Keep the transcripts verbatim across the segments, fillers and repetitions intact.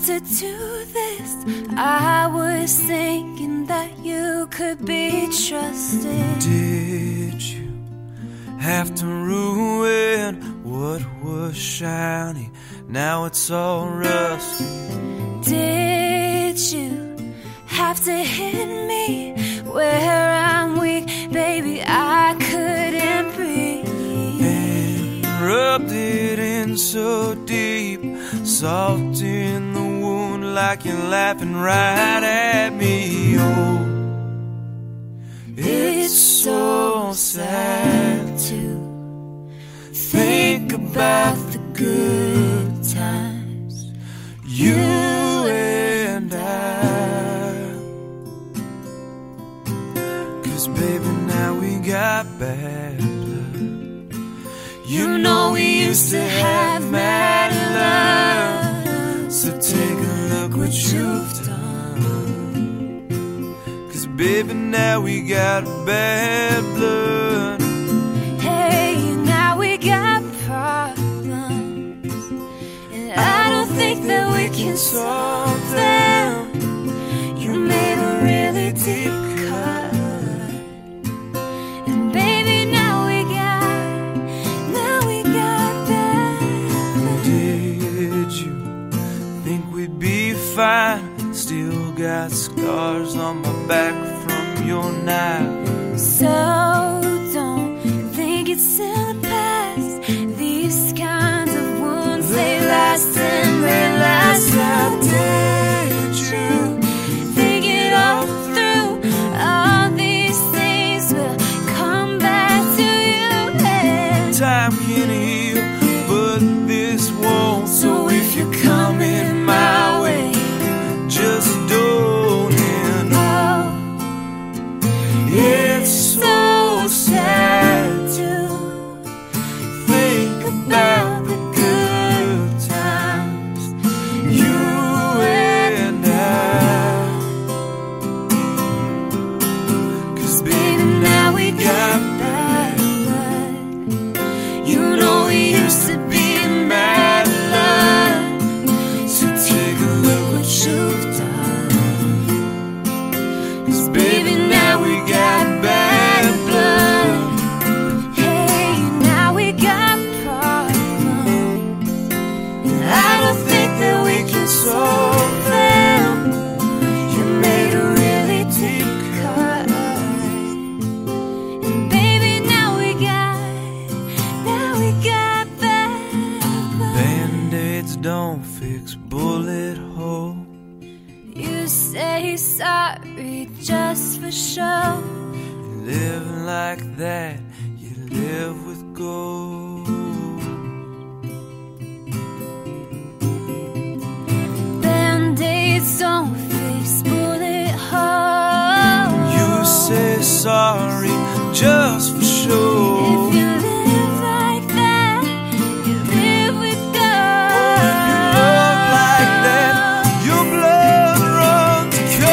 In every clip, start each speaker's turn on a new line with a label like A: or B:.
A: to do this? I was thinking that you could be trusted.
B: Did you have to ruin what was shiny? Now it's all rusty.
A: Did you have to hit me where I'm weak? Baby, I couldn't breathe.
B: And rubbed it in so deep, salt in the wound like you're laughing right at me. Oh, it's so sad to think about the good times you and I. 'Cause baby, now we got bad blood. You know we used to have mad love. So take a look what you've done. 'Cause baby, now we got bad blood.
A: Hey, now we got problems, and I don't think that we can solve them. You made a really deep cut, and baby, now we got, now we got bad blood.
B: Did you think we'd be fine? Still got scars on my back from your knife.
A: So don't think it's in the past. These kinds of wounds, they last and they last. How did you think it all through? All these things will come back to you. And
B: time can heal, but this won't. So if you're coming my way, just don't end.
A: oh,
B: It's so sad to think about the good times you and I. 'Cause baby, now we got bad blood. You know we used to be mad love. So take a look what you've done. 'Cause baby, now we got bad blood.
A: hey, now we got problems, and I don't think that we can solve them. You made a really deep cut, and baby, now we got, now we got bad blood.
B: Band-aids don't fix bullet holes.
A: You say sorry just for show.
B: Live like that, you live with gold.
A: Band-aids don't fix bullet holes.
B: You say sorry just for show.
A: If you live like that, you live with God.
B: If you love like that, your blood runs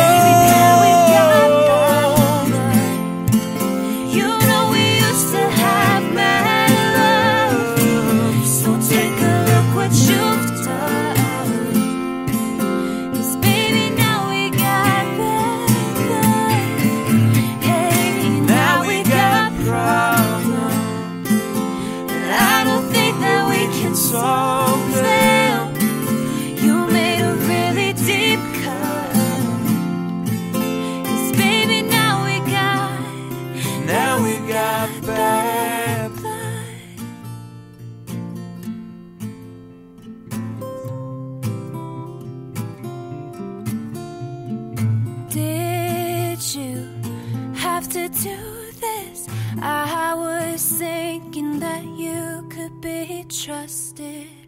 B: cold.
A: You know we used to have mad love. So take a look what you've done. 'Cause baby, now we got bad blood. Hey, now we got problems, and I don't think that we can solve them. You made a really deep cut. 'Cause baby, now we got,
B: Now we got bad
A: blood. Did you have to do this? I was thinking that you could be trusted.